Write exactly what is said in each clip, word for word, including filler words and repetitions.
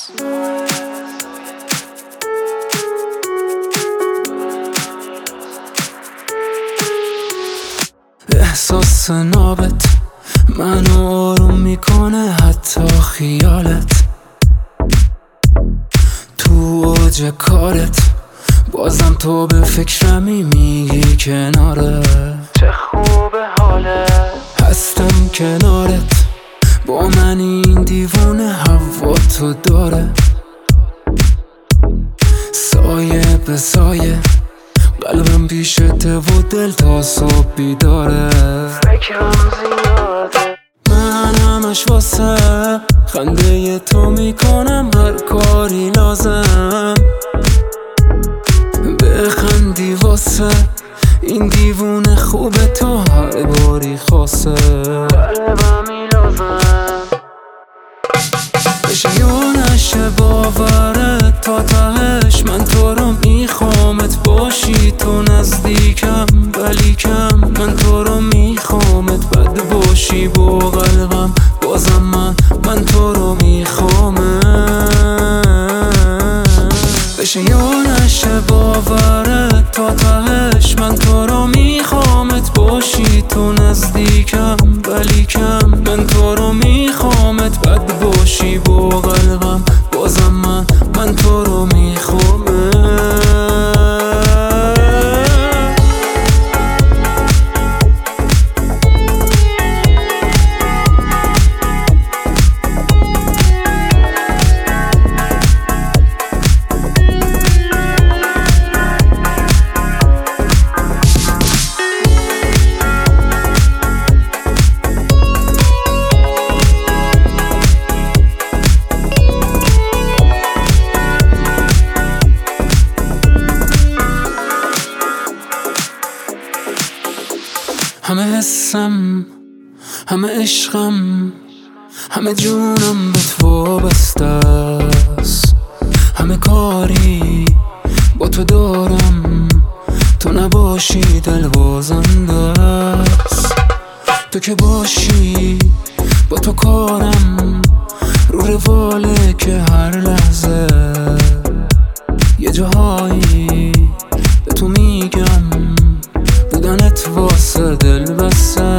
احساس نابت منو آروم میکنه، حتی خیالت تو اوج کارت، بازم تو به فکرمی میگی کناره. چه خوبه حالت، هستم کنارت، با من این دیوونه هوا تو داره. سایه به سایه قلبم پیشته و دل تا صبح بیداره. فکرم زیاده، من همش واسه خنده تو میکنم هر کاری لازم. بخندی واسه این دیوونه خوبه، تو هر باری خواسته قلبمی لازم. بشه یا نشه باورت تا تهش، من تو رو میخوامت باشی تو نزدیکم، ولی کم من تو رو میخوامت بد باشی با قلبم، بازم من من تو رو میخوامم. بشه یا نشه باورت تا تهش، من تو رو میخوامت باشی تو نزدیکم، ولی کم من تو رو میخوامت بد باشی با قلبم، بازم من من تو رو میخوامم. همه حسم، همه عشقم، همه جونم به تو وابسته است. همه کاری با تو دارم، تو نباشی دل بازنده است. تو که باشی با تو کارم رو رواله که هر لحظه یه جاهایی به تو میگم بودنت واسه دل بسته.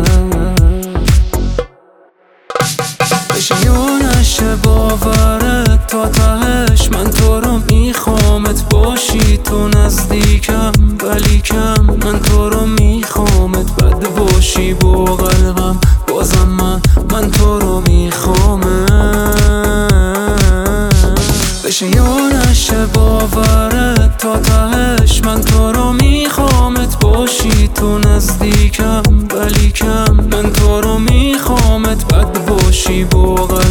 بشه یا نشه باورت تا تهش، من تو رو میخوامت باشی تو نزدیکم، ولی کم من تو رو میخوامت بد باشی با قلبم، بازم من من تو رو میخوامم. بشه یا نشه باورت تا تهش، من تو رو میخوامت باشی تو نزدیکم، ولی کم من تو رو میخوامت بد باشی با قلبم.